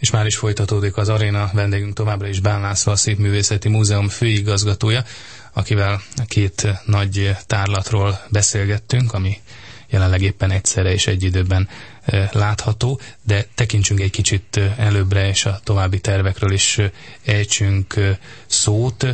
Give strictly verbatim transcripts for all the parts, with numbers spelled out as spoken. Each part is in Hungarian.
És már is folytatódik az aréna, vendégünk továbbra is Bán László, a Szépművészeti Múzeum főigazgatója, akivel két nagy tárlatról beszélgettünk, ami jelenleg éppen egyszerre és egy időben látható, de tekintsünk egy kicsit előbbre, és a további tervekről is ejtsünk szót.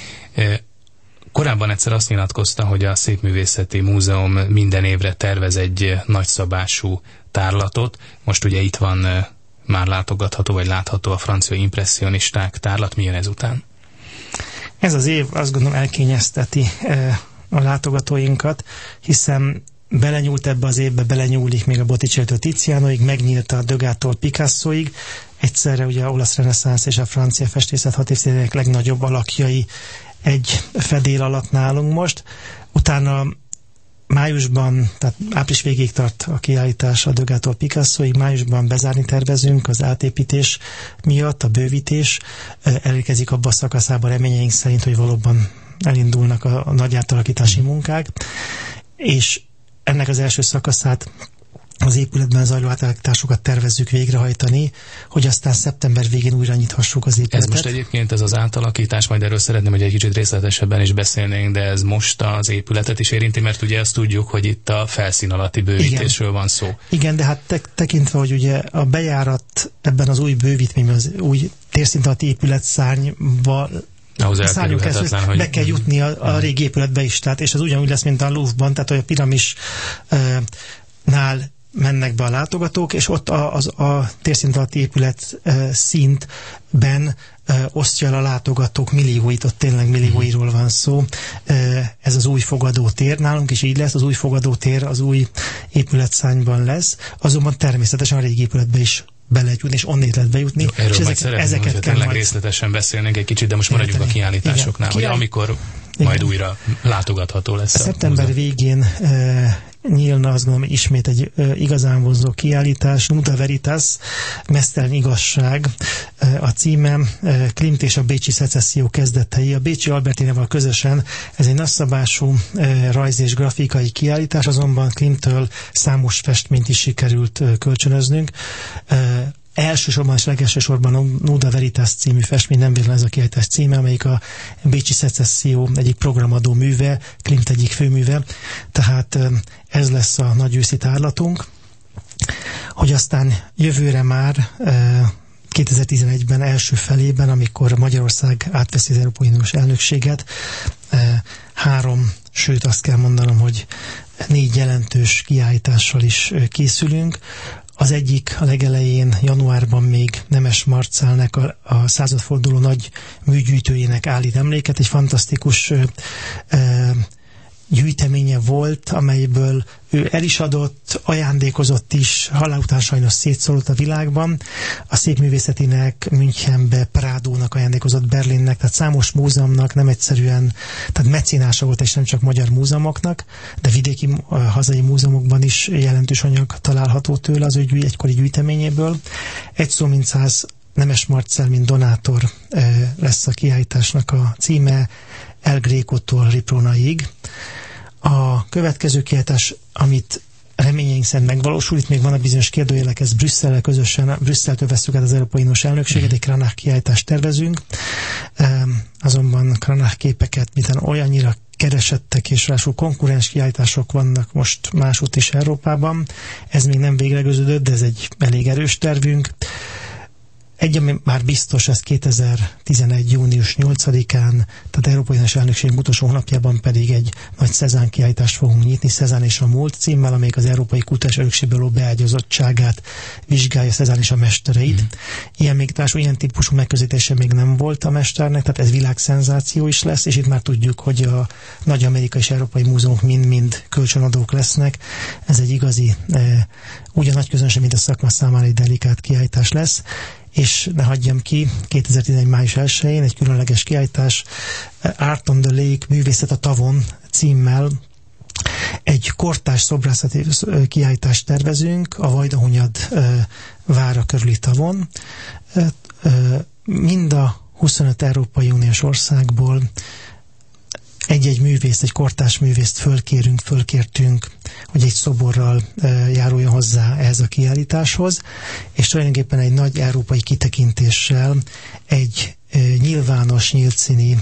Korábban egyszer azt nyilatkozta, hogy a Szépművészeti Múzeum minden évre tervez egy nagyszabású tárlatot. Most ugye itt van már látogatható, vagy látható a francia impresszionisták tárlat. Milyen ezután? Ez az év azt gondolom elkényezteti a látogatóinkat, hiszen belenyúlt ebbe az évbe, belenyúlik még a Botticelli-től Tizianoig, megnyílt a Degas-tól Picassoig, egyszerre ugye a olasz reneszánsz és a francia festészet hat évtizedének legnagyobb alakjai egy fedél alatt nálunk most. Utána májusban, tehát április végéig tart a kiállítás a Degas-tól Picassoig, májusban bezárni tervezünk az átépítés miatt, a bővítés. Elérkezik abba a szakaszában reményeink szerint, hogy valóban elindulnak a, a nagy átalakítási munkák, és ennek az első szakaszát az épületben zajló átalakításokat tervezzük végrehajtani, hogy aztán szeptember végén újra nyithassuk az épületet. Ez most egyébként ez az átalakítás, majd erről szeretném, hogy egy kicsit részletesebben is beszélnénk, de ez most az épületet is érinti, mert ugye azt tudjuk, hogy itt a felszín alatti bővítésről Igen. van szó. Igen, de hát te- tekintve, hogy ugye a bejárat ebben az új bővítményben, az új térszint alatti épületszárnyba ahhoz elkerülhetetlen, hogy be kell jutni a, a régi épületbe is, tehát, és az ugyanúgy lesz, mint a Louvre-ban, tehát hogy a piramisnál mennek be a látogatók, és ott a, az, a térszint alatti épület e, szintben e, osztja el a látogatók millióit, ott tényleg millióiról van szó. E, ez az új fogadótér nálunk is így lesz, az új fogadótér az új épületszárnyban lesz, azonban természetesen a régi épületbe is be lehet jutni, és onnét lehet bejutni. Jó, erről és majd ezek, szeretném, ezeket hogy kell tényleg majd részletesen beszélnénk egy kicsit, de most maradjunk a kiállításoknál, Igen. hogy amikor Igen. majd újra látogatható lesz. Szeptember a végén e, nyílna, azt gondolom, ismét egy e, igazán vonzó kiállítás, Nuda Veritas, Mesztelen igazság e, a címe, e, Klimt és a bécsi szecesszió kezdetei. A Bécsi Albertinával közösen ez egy nagyszabású e, rajz és grafikai kiállítás, azonban Klimttől számos festményt is sikerült e, kölcsönöznünk. E, Elsősorban és legelsősorban a Nuda Veritas című festmény, nem véletlen ez a kiállítás címe, amelyik a bécsi szecesszió egyik programadó műve, Klimt egyik főműve, tehát ez lesz a nagy őszi tárlatunk, hogy aztán jövőre már kétezer-tizenegyben első felében, amikor Magyarország átveszi az Európai Uniós elnökséget, három, sőt azt kell mondanom, hogy négy jelentős kiállítással is készülünk. Az egyik a legelején, januárban még Nemes Marcellnek a, a századforduló nagy műgyűjtőjének állít emléket. Egy fantasztikus ö, ö, gyűjteménye volt, amelyből ő el is adott, ajándékozott is, halál után sajnos szétszólt a világban. A Szépművészetinek, Münchenbe, Prádónak ajándékozott, Berlinnek, tehát számos múzeumnak, nem egyszerűen, tehát mecénása volt, és nem csak magyar múzeumoknak, de vidéki hazai múzeumokban is jelentős anyag található tőle az ő egykori gyűjteményéből. Egy szó mint száz, Nemes Marcell, mint donátor lesz a kiállításnak a címe, El Grécótól Riprónaig. A következő kiállítás, amit reményeink szerint megvalósul, itt még vannak bizonyos kérdőjelek, ez Brüsszellel közösen, Brüsszeltől vesztük át az Európai Uniós elnökséget, egy Cranach kiállítást tervezünk, azonban Cranach képeket, miten olyannyira keresettek, és ráadásul konkurens kiállítások vannak most másút is Európában. Ez még nem véglegőződött, de ez egy elég erős tervünk. Egy, ami már biztos, ez kétezer-tizenegy. június nyolcadikán, tehát Európai Uniós Elnökség utolsó hónapjában pedig egy nagy Cézanne kiállítást fogunk nyitni, Cézanne és a múlt címmel, amelyik az európai kulturális örökségből beágyazottságát vizsgálja, Cézanne és a mestereit. Mm. Ilyen még társul, ilyen típusú megközelítése még nem volt a mesternek, tehát ez világszenzáció is lesz, és itt már tudjuk, hogy a nagy amerikai és európai múzeumok mind-mind kölcsönadók lesznek. Ez egy igazi, e, ugyan nagy közönség, mint a szakma számára egy delikát kiállítás lesz. És ne hagyjam ki, kétezer-tizenegy. május elsején egy különleges kiállítás, Art on the Lake, művészet a tavon címmel egy kortárs szobrászati kiállítást tervezünk a Vajdahunyad vára körüli tavon. Mind a huszonöt Európai Uniós országból egy-egy művészt, egy kortárs művészt fölkérünk, fölkértünk, hogy egy szoborral járuljon hozzá ehhez a kiállításhoz, és tulajdonképpen egy nagy európai kitekintéssel egy nyilvános, nyíltszíni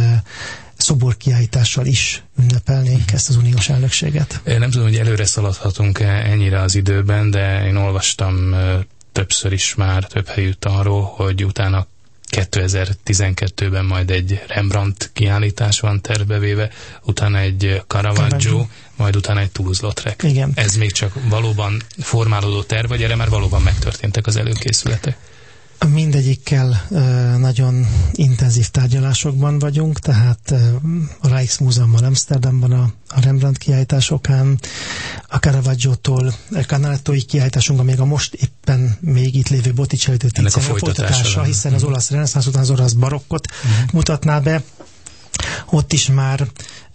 szoborkiállítással is ünnepelnénk ezt az uniós elnökséget. Én nem tudom, hogy előre szaladhatunk-e ennyire az időben, de én olvastam többször is már több helyütt arról, hogy utána kétezer-tizenkettőben majd egy Rembrandt kiállítás van tervbevéve, utána egy Caravaggio, Caravaggio. majd utána egy Toulouse-Lautrec. Igen. Ez még csak valóban formálódó terv, vagy erre már valóban megtörténtek az előkészületek? Mindegyikkel nagyon intenzív tárgyalásokban vagyunk, tehát a Rijksmuseummal Amsterdamban a, a Rembrandt kiállításokán, a Caravaggio-tól a Canalettói kiállításunk, még a most éppen még itt lévő Botticelli-től Tiziano folytatása, folytatása hiszen az olasz reneszánsz után az olasz barokkot uh-huh. mutatná be. Ott is már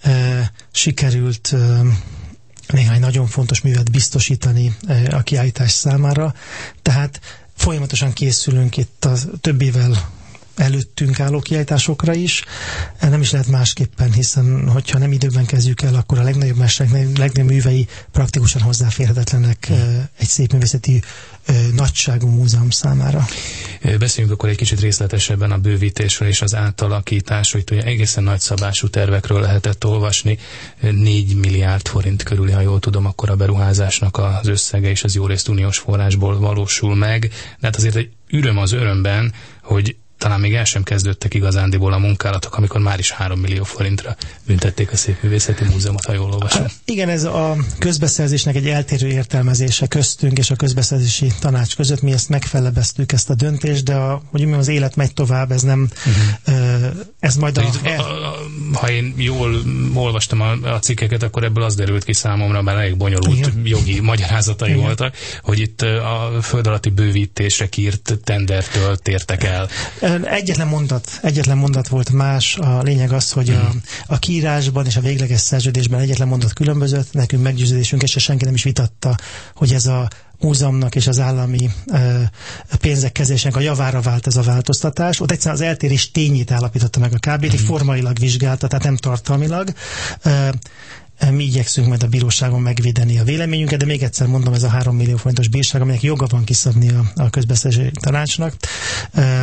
e, sikerült e, néhány nagyon fontos művet biztosítani e, a kiállítás számára, tehát folyamatosan készülünk itt a több évvel előttünk álló kiállításokra is. Nem is lehet másképpen, hiszen hogyha nem időben kezdjük el, akkor a legnagyobb mesterek, legnagyobb művei praktikusan hozzáférhetetlenek hmm. egy szépművészeti nagyságú múzeum számára. Beszéljünk akkor egy kicsit részletesebben a bővítésről és az átalakításról. Itt ugye egészen nagyszabású tervekről lehetett olvasni. négy milliárd forint körüli, ha jól tudom, akkor a beruházásnak az összege és az jó részt uniós forrásból valósul meg. De hát azért egy öröm az örömben, hogy talán még el sem kezdődtek igazándiból a munkálatok, amikor már is három millió forintra büntették a Szépművészeti Múzeumot, ha jól olvasom. Igen, ez a közbeszerzésnek egy eltérő értelmezése köztünk és a közbeszerzési tanács között. Mi ezt megfelebeztük, ezt a döntést, de a, hogy mondjam, az élet megy tovább, ez nem, uh-huh. ez majd a, a, a, a... Ha én jól olvastam a, a cikkeket, akkor ebből az derült ki számomra, bár elég bonyolult igen. jogi magyarázatai igen. voltak, hogy itt a föld alatti bővítésre kiírt tendertől tértek el. Egyetlen mondat, egyetlen mondat volt más, a lényeg az, hogy a, a kiírásban és a végleges szerződésben egyetlen mondat különbözött, nekünk meggyőződésünk, és senki nem is vitatta, hogy ez a múzeumnak és az állami uh, pénzek kezelésének a javára vált ez a változtatás. Ott egyszerűen az eltérés tényét állapította meg a ká bé té, mm. formailag vizsgálta, tehát nem tartalmilag. Uh, Mi igyekszünk majd a bíróságon megvédeni a véleményünket, de még egyszer mondom, ez a három millió forintos bírság, aminek joga van kiszabni a, a közbeszerzési tanácsnak. Uh,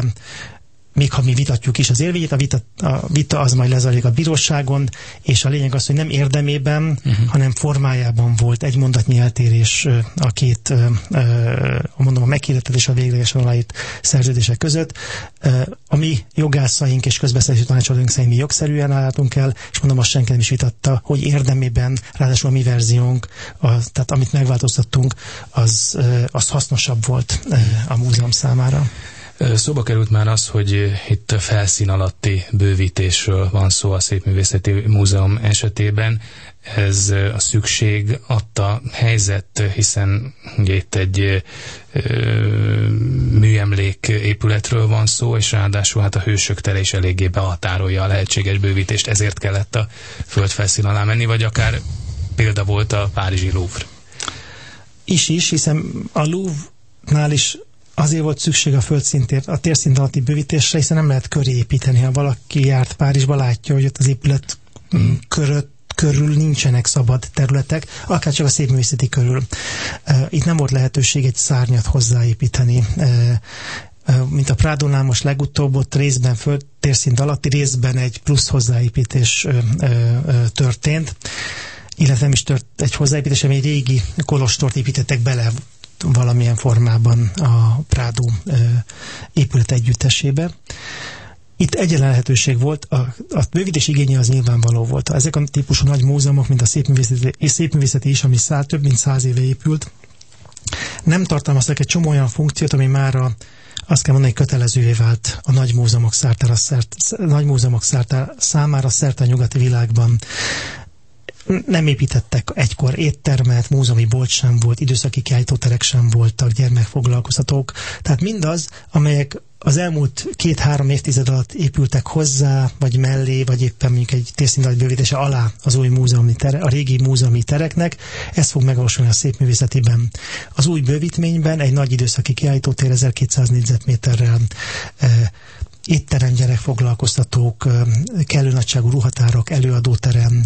még ha mi vitatjuk is az érvényét, a vita, a vita az majd lezajlik a bíróságon, és a lényeg az, hogy nem érdemében, uh-huh. hanem formájában volt egy mondatnyi eltérés a két, mondom, a meghirdetett és a véglegesen aláírt szerződések között. A mi jogászaink és közbeszerzési tanácsadóink szerint mi jogszerűen álltunk el, és mondom, azt senki nem is vitatta, hogy érdemében, ráadásul a mi verziónk, a, tehát amit megváltoztattunk, az, az hasznosabb volt a múzeum számára. Szóba került már az, hogy itt felszín alatti bővítésről van szó a Szépművészeti Múzeum esetében. Ez a szükség adta helyzet, hiszen ugye itt egy ö, műemlék épületről van szó, és ráadásul hát a Hősök tere is eléggé behatárolja a lehetséges bővítést, ezért kellett a földfelszín alá menni, vagy akár példa volt a párizsi Louvre. Is is, hiszen a Louvre-nál is azért volt szükség a földszintért, a térszint alatti bővítésre, hiszen nem lehet köré építeni. Ha valaki járt Párizsba, látja, hogy ott az épület hmm. körött, körül nincsenek szabad területek, akár csak a szépművészeti körül. Itt nem volt lehetőség egy szárnyat hozzáépíteni. Mint a Prádónál most legutóbb, ott részben föld térszint alatti, részben egy plusz hozzáépítés történt, illetve nem is tört egy hozzáépítés, ami egy régi kolostort építettek bele valamilyen formában a Prádó épület együttesébe. Itt egyetlen lehetőség volt, a, a bővítés igénye az nyilvánvaló volt. Ezek a típusú nagy múzeumok, mint a szépművészeti, és szépművészeti is, ami szá, több mint száz éve épült, nem tartalmaztak egy csomó olyan funkciót, ami már a, azt kell mondani, kötelezővé vált a nagy múzeumok, szártára, szert, nagy múzeumok szártára, számára szerte a nyugati világban. Nem építettek egykor éttermet, múzeumi bolt sem volt, időszaki kiállítóterek sem voltak, gyermekfoglalkoztatók. Tehát mindaz, amelyek az elmúlt két-három évtized alatt épültek hozzá, vagy mellé, vagy éppen mondjuk egy térszínalatti bővítése alá az új múzeumi tere, a régi múzeumi tereknek, ez fog megvalósulni a szépművészetiben. Az új bővítményben egy nagy időszaki kiállítótér ezerkétszáz négyzetméterrel, étterem, gyerekfoglalkoztatók, kellő nagyságú ruhatárok, előadóterem,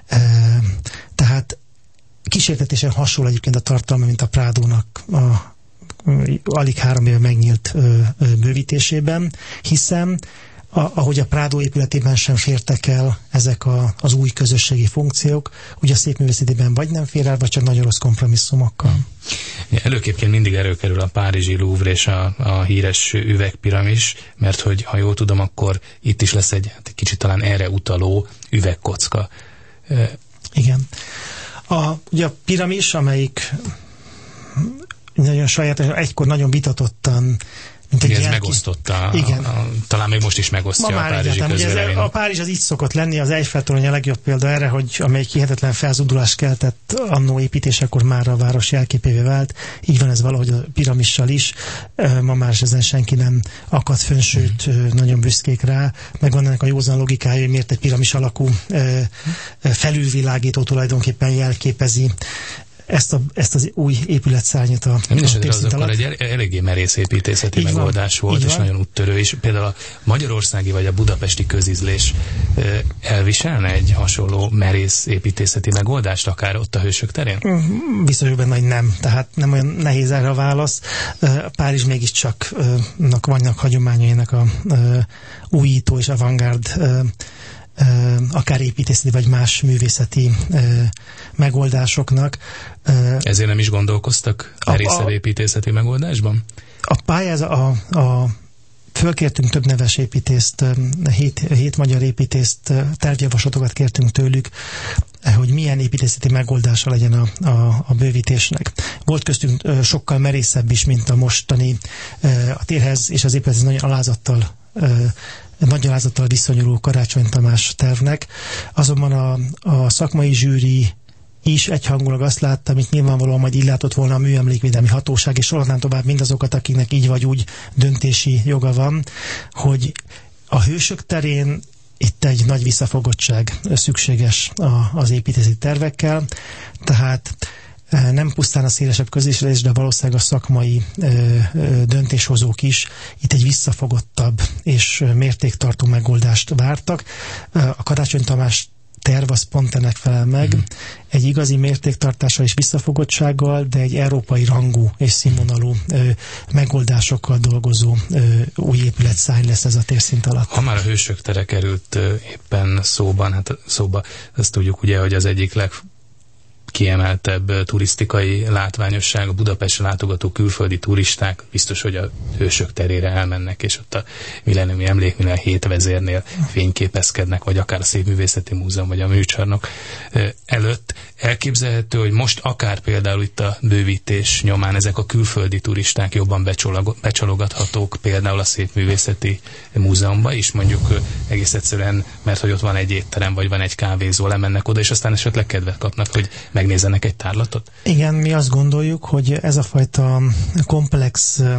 tehát kísértetésen hasonló egyébként a tartalma, mint a Prádónak a alig három éve megnyílt bővítésében, hiszen A, ahogy a Prádó épületében sem fértek el ezek a, az új közösségi funkciók, ugye a Szépművészetében vagy nem fér el, vagy csak nagyon rossz kompromisszumokkal. Ja, előképként mindig előkerül a párizsi Louvre és a, a híres üvegpiramis, mert hogy ha jól tudom, akkor itt is lesz egy, hát egy kicsit talán erre utaló üvegkocka. Igen. A, ugye a piramis, amelyik nagyon sajátos, egykor nagyon vitatottan Mint egy ez jelki... megosztotta, igen. A, a, talán még most is megosztja Ma a párizsi közvéleményt. A Párizs az így szokott lenni, az Eiffel-torony a legjobb példa erre, hogy amely hihetetlen felzúdulást keltett annó építésekor már a város jelképévé vált. Így van ez valahogy a piramissal is. Ma már ezen senki nem akadt fönn, sőt hmm. nagyon büszkék rá. Megvan ennek a józan logikája, hogy miért egy piramis alakú felülvilágító tulajdonképpen jelképezi Ezt, a, ezt az új épületszárnyat a, a térszint alatt. Egy el, eléggé merész építészeti így megoldás van, volt, és van. Nagyon úttörő, és például a magyarországi vagy a budapesti közízlés elviselne egy hasonló merész építészeti megoldást, akár ott a Hősök terén? Biztos benne, hogy nem. Tehát nem olyan nehéz erre a válasz. Párizs mégiscsak vannak hagyományainak a újító és avantgárd akár építészeti vagy más művészeti megoldásoknak. Ezért nem is gondolkoztak merészebb építészeti megoldásban? A pályáz, a, a fölkértünk több neves építészt, hét, hét magyar építészt, tárgyjavaslatokat kértünk tőlük, hogy milyen építészeti megoldása legyen a, a, a bővítésnek. Volt köztünk sokkal merészebb is, mint a mostani. A térhez és az épülethez nagyon alázattal nagy alázattal viszonyuló Karácsony Tamás tervnek, azonban a, a szakmai zsűri is egyhangulag azt látta, amit nyilvánvalóan majd így látott volna a Műemlékvédelmi Hatóság, és sorolhatnám tovább mindazokat, akiknek így vagy úgy döntési joga van, hogy a Hősök terén itt egy nagy visszafogottság szükséges a, az építési tervekkel, tehát nem pusztán a szélesebb közéslés, de valószínűleg a szakmai ö, ö, döntéshozók is itt egy visszafogottabb és mértéktartó megoldást vártak. A Karácsony Tamás terv az pont ennek felel meg. Mm. Egy igazi mértéktartással és visszafogottsággal, de egy európai rangú és színvonalú ö, megoldásokkal dolgozó ö, új épületszárny lesz ez a térszint alatt. Ha már a Hősök tere került ö, éppen szóban, hát szóba, azt tudjuk ugye, hogy az egyik leg kiemeltebb turisztikai látványosság, a Budapestre látogató külföldi turisták biztos, hogy a Hősök terére elmennek, és ott a millenniumi emlékműnél, a hét vezérnél fényképezkednek, vagy akár a Szépművészeti Múzeum, vagy a műcsarnok előtt. Elképzelhető, hogy most akár például itt a bővítés nyomán ezek a külföldi turisták jobban becsalogathatók például a Szépművészeti Múzeumba is, mondjuk egész egyszerűen, mert hogy ott van egy étterem, vagy van egy kávézó, lemennek oda, és aztán esetleg kedvet kapnak, hogy megnézzenek egy tárlatot? Igen, mi azt gondoljuk, hogy ez a fajta komplex uh,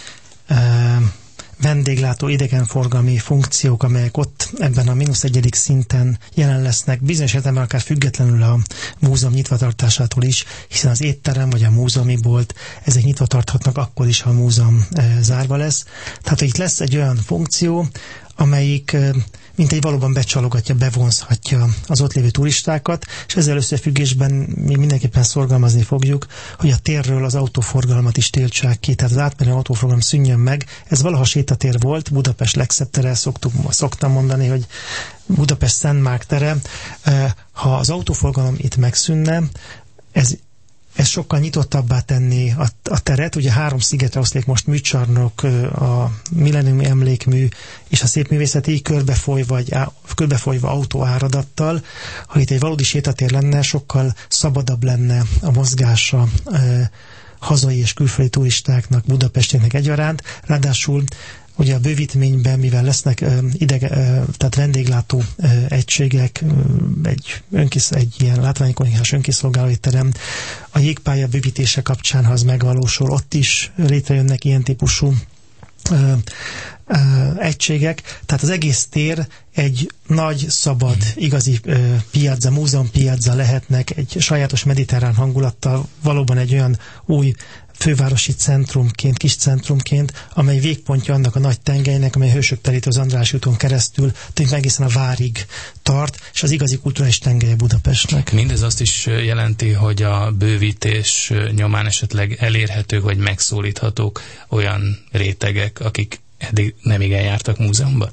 uh, vendéglátó idegenforgalmi funkciók, amelyek ott ebben a mínusz egyedik szinten jelen lesznek, bizonyos értelemben akár függetlenül a múzeum nyitvatartásától is, hiszen az étterem vagy a múzeumi bolt, ezek nyitva tarthatnak akkor is, ha a múzeum uh, zárva lesz. Tehát, hogy itt lesz egy olyan funkció, amelyik uh, mint egy valóban becsalogatja, bevonzhatja az ott lévő turistákat, és ezzel összefüggésben mi mindenképpen szorgalmazni fogjuk, hogy a térről az autóforgalmat is tiltsák ki, tehát az átmenő autóforgalom szűnjön meg. Ez valaha sétatér volt, Budapest legszebb tere, szoktuk, szoktam mondani, hogy Budapest Szent Márk tere. Ha az autóforgalom itt megszűnne, ez Ez sokkal nyitottabbá tenni a, a teret. Ugye három szigetre oszlik most műcsarnok, a millenniumi emlékmű és a Szépművészeti körbefolyva, körbefolyva autóáradattal. Ha itt egy valódi sétatér lenne, sokkal szabadabb lenne a mozgása eh, hazai és külföldi turistáknak, budapestieknek egyaránt. Ráadásul ugye a bővítményben, mivel lesznek uh, idege, uh, tehát vendéglátó uh, egységek, uh, egy, önkész, egy ilyen látványkonyhás önkiszolgálói terem, a jégpálya bővítése kapcsán, ha az megvalósul, ott is létrejönnek ilyen típusú uh, uh, egységek. Tehát az egész tér egy nagy, szabad, igazi uh, piazza, múzeum piazza lehetnek, egy sajátos mediterrán hangulattal, valóban egy olyan új fővárosi centrumként, kis centrumként, amely végpontja annak a nagy tengelynek, amely Hősök terítő az András úton keresztül tényleg egészen a Várig tart, és az igazi kulturális tengelye Budapestnek. Mindez azt is jelenti, hogy a bővítés nyomán esetleg elérhetők vagy megszólíthatók olyan rétegek, akik eddig nem igen jártak múzeumban?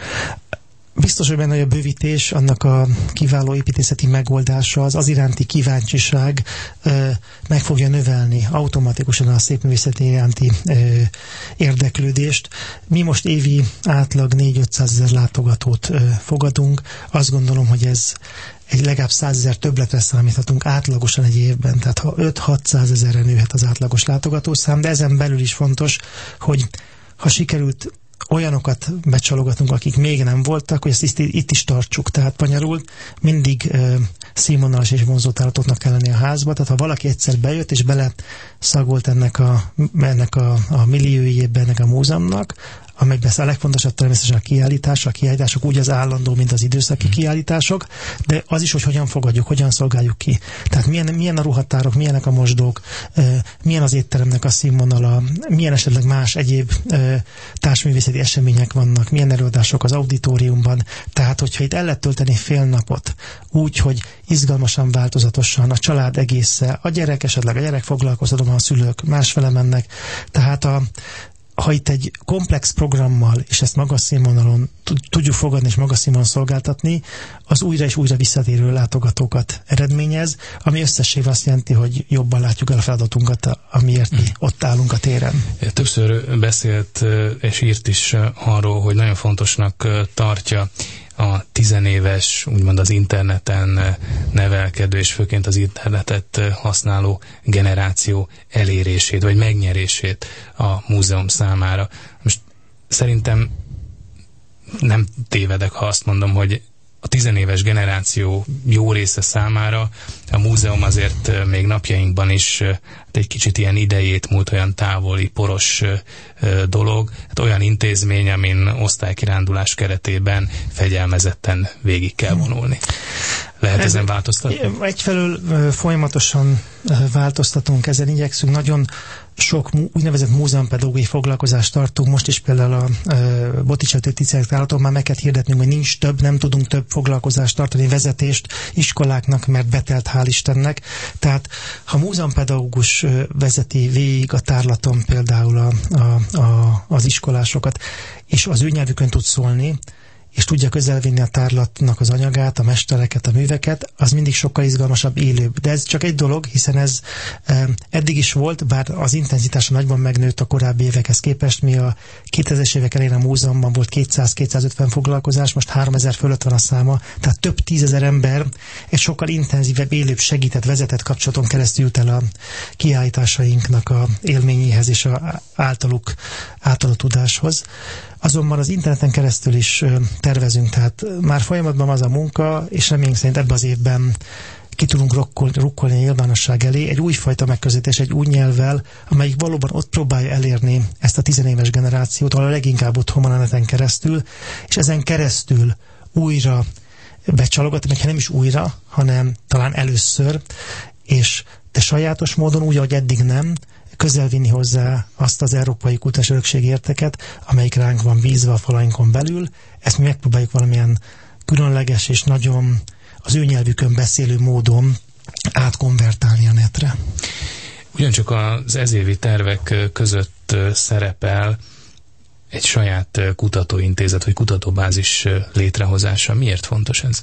Biztos, hogy benne, hogy a bővítés, annak a kiváló építészeti megoldása, az az iránti kíváncsiság ö, meg fogja növelni automatikusan a szépművészeti iránti ö, érdeklődést. Mi most évi átlag négy-ötszázezer látogatót ö, fogadunk. Azt gondolom, hogy ez egy legalább százezer többletre számíthatunk átlagosan egy évben, tehát ha öt-hatszázezerre nőhet az átlagos látogatószám, de ezen belül is fontos, hogy ha sikerült olyanokat becsalogatunk, akik még nem voltak, hogy ezt itt, itt is tartsuk. Tehát magyarul mindig uh, színvonalas és vonzó tárlatoknak kell lenni a házba. Tehát ha valaki egyszer bejött és bele szagolt ennek a, ennek a, a milliójébe, ennek a múzeumnak, amelyben a legfontosabb természetesen a kiállítás, a kiállítások úgy az állandó, mint az időszaki kiállítások, de az is, hogy hogyan fogadjuk, hogyan szolgáljuk ki. Tehát milyen, milyen a ruhatárok, milyenek a mosdók, milyen az étteremnek a színvonala, milyen esetleg más egyéb társművészeti események vannak, milyen előadások az auditoriumban. Tehát, hogyha itt el lehet tölteni fél napot úgy, hogy izgalmasan, változatosan, a család egésze, a gyerek esetleg, a gyerek foglalkoztatom, a szülők másfele mennek. Tehát a ha itt egy komplex programmal, és ezt magas színvonalon tudjuk fogadni és magas színvonalon szolgáltatni, az újra és újra visszatérő látogatókat eredményez, ami összességében azt jelenti, hogy jobban látjuk el a feladatunkat, amiért mi ott állunk a téren. Többször beszélt és írt is arról, hogy nagyon fontosnak tartja a tizenéves, úgymond az interneten nevelkedő, és főként az internetet használó generáció elérését, vagy megnyerését a múzeum számára. Most szerintem nem tévedek, ha azt mondom, hogy a tizenéves generáció jó része számára a múzeum azért még napjainkban is hát egy kicsit ilyen idejét múlt, olyan távoli, poros dolog, hát olyan intézmény, amin osztálykirándulás keretében fegyelmezetten végig kell vonulni. Lehet ezen változtatni? Egyfelől folyamatosan változtatunk, ezen igyekszünk, nagyon sok úgynevezett múzeumpedagógiai foglalkozást tartunk, most is például a e, Botticelli tisztelettállaton már meg kell hirdetnünk, hogy nincs több, nem tudunk több foglalkozást tartani, vezetést iskoláknak, mert betelt, hál' Istennek. Tehát ha múzeumpedagógus vezeti végig a tárlaton például a, a, a, az iskolásokat, és az ő nyelvükön tud szólni, és tudja közelvinni a tárlatnak az anyagát, a mestereket, a műveket, az mindig sokkal izgalmasabb, élőbb. De ez csak egy dolog, hiszen ez e, eddig is volt, bár az intenzitása nagyban megnőtt a korábbi évekhez képest. Mi a kétezres évek elején a múzeumban volt kétszáz-kétszázötven foglalkozás, most háromezer fölött van a száma, tehát több tízezer ember egy sokkal intenzívebb, élőbb, segített, vezetett kapcsolaton keresztül jut el a kiállításainknak a élményéhez és a általuk általuk tudáshoz. Azonban az interneten keresztül is tervezünk, tehát már folyamatban az a munka, és reményünk szerint ebben az évben ki tudunk rukkolni, rukkolni a nyilvánosság elé egy újfajta megközelítés, egy új nyelvvel, amelyik valóban ott próbálja elérni ezt a tizenéves generációt, ahol a leginkább otthon van a neten keresztül, és ezen keresztül újra becsalogatni, meg nem is újra, hanem talán először, és de sajátos módon, úgy, ahogy eddig nem, közelvinni hozzá azt az európai kulturális örökség érteket, amelyik ránk van bízva a falainkon belül. Ezt mi megpróbáljuk valamilyen különleges és nagyon az ő nyelvükön beszélő módon átkonvertálni a netre. Ugyancsak az ezévi tervek között szerepel egy saját kutatóintézet, vagy kutatóbázis létrehozása. Miért fontos ez?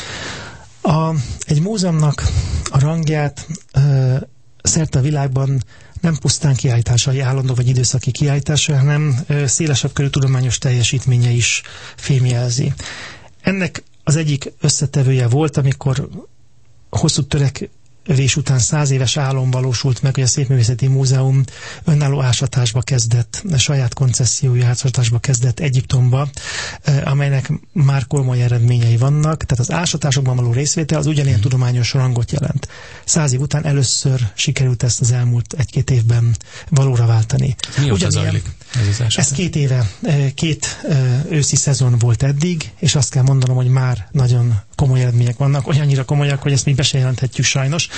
A, egy múzeumnak a rangját ö, szerte a világban nem pusztán kiállításai, állandó vagy időszaki kiállítása, hanem ö, szélesebb körű tudományos teljesítménye is fémjelzi. Ennek az egyik összetevője volt, amikor hosszú törekvés után száz éves álom valósult meg, hogy a Szépművészeti Múzeum önálló ásatásba kezdett, saját koncessziójú ásatásba kezdett Egyiptomba, amelynek már komoly eredményei vannak. Tehát az ásatásokban való részvétel az ugyanilyen tudományos rangot jelent. Száz év után először sikerült ezt az elmúlt egy-két évben valóra váltani. Mióta zajlik ez az ez két éve, két őszi szezon volt eddig, és azt kell mondanom, hogy már nagyon komoly eredmények vannak, olyannyira komolyak, hogy ezt mi be se jelenthetjük sajnos,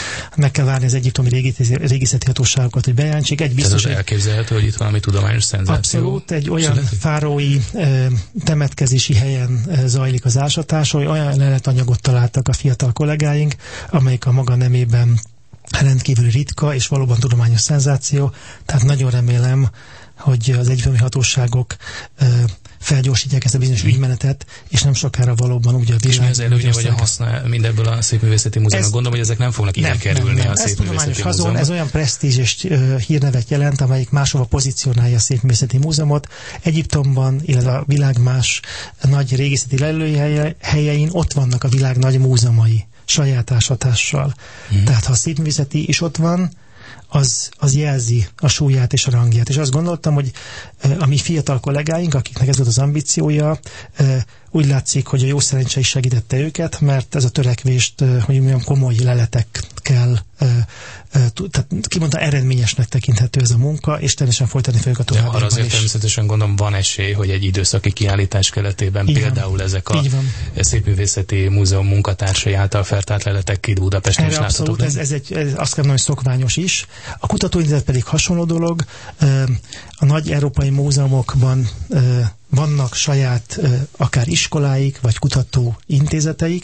meg kell várni az egyiptomi régészeti hatóságokat, hogy bejelentsék. Egy biztos, tehát az elképzelhető, hogy itt valami tudományos szenzáció. Abszolút, egy olyan születik. Fáraói e, temetkezési helyen e, zajlik az ásatás, hogy olyan leletanyagot találtak a fiatal kollégáink, amelyik a maga nemében rendkívül ritka és valóban tudományos szenzáció, tehát nagyon remélem, hogy az egyiptomi hatóságok e, felgyorsítják ezt a bizonyos ügymenetet, és nem sokára valóban úgy a világ... És mi az előnye, vagy a haszna mindebből a Szépművészeti Múzeumnak? Gondolom, hogy ezek nem fognak ide kerülni a Szépművészeti Múzeumban. Ez olyan presztízs és uh, hírnevet jelent, amelyik máshova pozícionálja a Szépművészeti Múzeumot. Egyiptomban, illetve a világ más nagy régészeti lelőhelyein ott vannak a világ nagy múzeumai, saját áshatással. Hmm. Tehát ha a Szépművészeti is ott van, Az, az jelzi a súlyát és a rangját. És azt gondoltam, hogy a mi fiatal kollégáink, akiknek ez volt az ambíciója, úgy látszik, hogy a jó szerencse is segítette őket, mert ez a törekvést, hogy olyan komoly leletekkel, tehát kimondta eredményesnek tekinthető ez a munka, és természetesen folytatni fogjuk a továbbiakban is. Arra azért természetesen gondolom van esély, hogy egy időszaki kiállítás keretében így például van. Ezek a Szépművészeti Múzeum munkatársai által feltárt leletek itt Budapesten is láthatók. Ez, ez egy, ez azt kell mondani, hogy szokványos is. A kutatóintézet pedig hasonló dolog. A nagy európai múzeumokban vannak saját akár iskoláik, vagy kutatóintézeteik.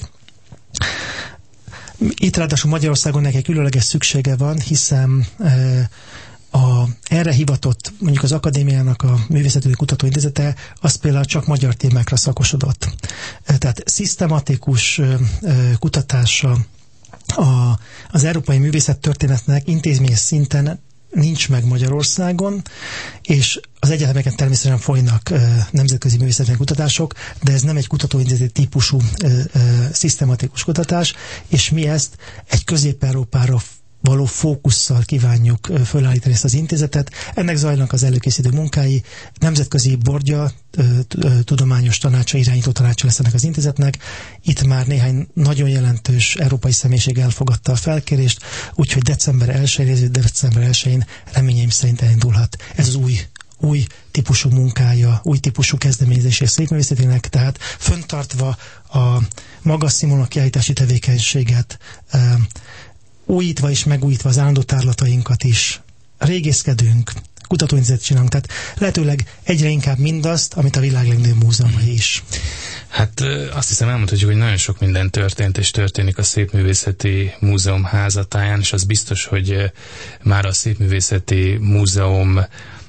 Itt ráadásul Magyarországon neki különleges szüksége van, hiszen a, erre hivatott, mondjuk az akadémiának a Művészeti Kutatóintézete, az például csak magyar témákra szakosodott. Tehát szisztematikus kutatása a, az európai művészettörténetnek intézményes szinten nincs meg Magyarországon, és az egyetemeken természetesen folynak uh, nemzetközi művészeti kutatások, de ez nem egy kutatóintézeti típusú uh, uh, szisztematikus kutatás, és mi ezt egy Közép-Európára való fókusszal kívánjuk uh, fölállítani ezt az intézetet. Ennek zajlanak az előkészítő munkái, nemzetközi bordja, uh, uh, tudományos tanácsa, irányító tanácsa lesz ennek az intézetnek. Itt már néhány nagyon jelentős európai személyiség elfogadta a felkérést, úgyhogy december elsején, december elsején reményeim szerint elindulhat ez az új új típusú munkája, új típusú kezdeményezése a szépművészetének, tehát föntartva a magas színvonalú kiállítási tevékenységet, uh, újítva és megújítva az állandó tárlatainkat is, régészkedünk, kutatóintézetet csinálunk, tehát lehetőleg egyre inkább mindazt, amit a világ legnagyobb múzeumai is. Hát azt hiszem elmondhatjuk, hogy nagyon sok minden történt és történik a Szépművészeti Múzeum házatáján, és az biztos, hogy már a Szépművészeti Múzeum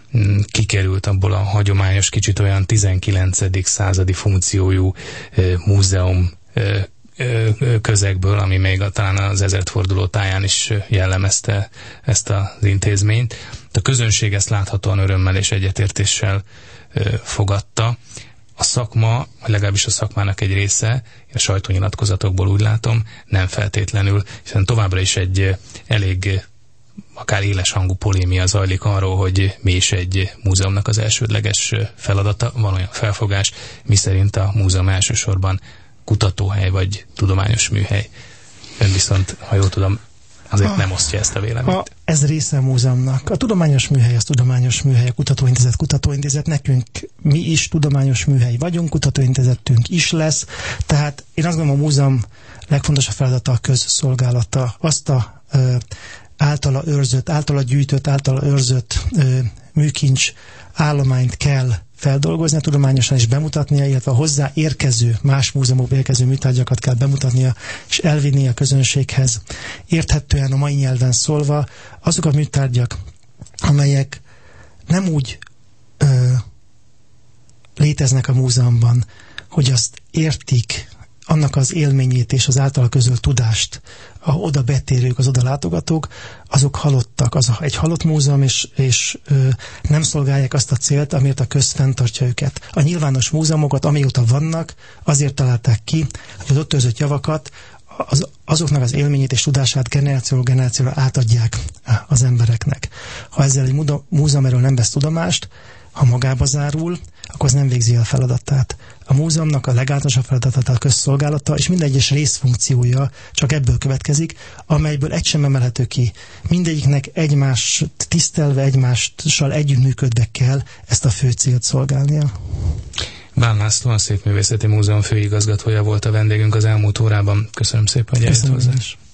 kikerült abból a hagyományos, kicsit olyan tizenkilencedik századi funkciójú múzeum közegből, ami még a, talán az ezredforduló táján is jellemezte ezt az intézményt. A közönség ezt láthatóan örömmel és egyetértéssel fogadta. A szakma, legalábbis a szakmának egy része, a sajtónyilatkozatokból úgy látom, nem feltétlenül, hiszen továbbra is egy elég akár éles hangú polémia zajlik arról, hogy mi is egy múzeumnak az elsődleges feladata. Van olyan felfogás, miszerint a múzeum elsősorban kutatóhely vagy tudományos műhely. Ön viszont, ha jól tudom, azért a, nem osztja ezt a véleményt. A, ez része a múzeumnak. A tudományos műhely az tudományos műhely, a kutatóintézet kutatóintézet. Nekünk mi is tudományos műhely vagyunk, kutatóintézetünk is lesz. Tehát én azt gondolom, a múzeum legfontosabb feladata a közszolgálata. Azt a ö, általa őrzött, általa gyűjtött, általa őrzött ö, műkincs állományt kell feldolgozni tudományosan és bemutatnia, illetve a hozzá érkező, más múzeumok érkező műtárgyakat kell bemutatnia és elvinni a közönséghez. Érthetően a mai nyelven szólva azok a műtárgyak, amelyek nem úgy ö, léteznek a múzeumban, hogy azt értik, annak az élményét és az általa közölt tudást a oda betérők, az oda látogatók, azok halottak. Az egy halott múzeum, és, és ö, nem szolgálják azt a célt, amiért a köz fenntartja őket. A nyilvános múzeumokat, amióta vannak, azért találták ki, hogy az ott őrzött javakat az, azoknak az élményét és tudását generációról generációra átadják az embereknek. Ha ezzel egy múzeum erről nem vesz tudomást, ha magába zárul, akkor az nem végzi el feladatát. A múzeumnak a legáltalánosabb feladatát a közszolgálata, és minden egyes részfunkciója csak ebből következik, amelyből egy sem emelhető ki. Mindegyiknek egymást tisztelve, egymással együttműködve kell ezt a fő célt szolgálnia. Bán László, a Szépművészeti Múzeum főigazgatója volt a vendégünk az elmúlt órában. Köszönöm szépen, hogy eljött hozzá.